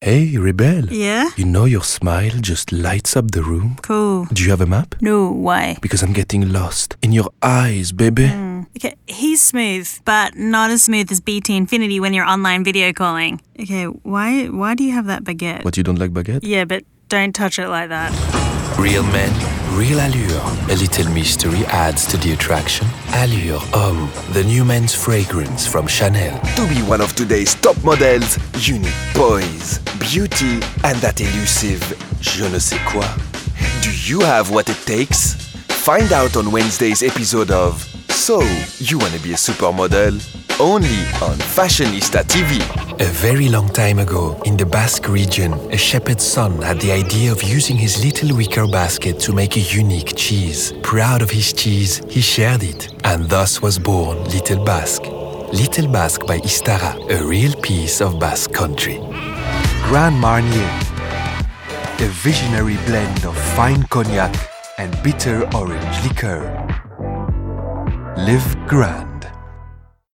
Hey, Rebelle. Yeah? You know your smile just lights up the room? Cool. Do you have a map? No, why? Because I'm getting lost in your eyes, baby. Okay, he's smooth, but not as smooth as BT Infinity when you're online video calling. Okay, why do you have that baguette? What, you don't like baguette? Yeah, but don't touch it like that. Real men, real allure. A little mystery adds to the attraction. Allure Homme, the new men's fragrance from Chanel. To be one of today's top models, you need poise, beauty, and that elusive je ne sais quoi. Do you have what it takes? Find out on Wednesday's episode of So, You Wanna Be a Supermodel? Only on Fashionista TV. A very long time ago, in the Basque region, a shepherd's son had the idea of using his little wicker basket to make a unique cheese. Proud of his cheese, he shared it, and thus was born Little Basque. Little Basque by Istara, a real piece of Basque country. Grand Marnier, a visionary blend of fine cognac and bitter orange liqueur. Live grand.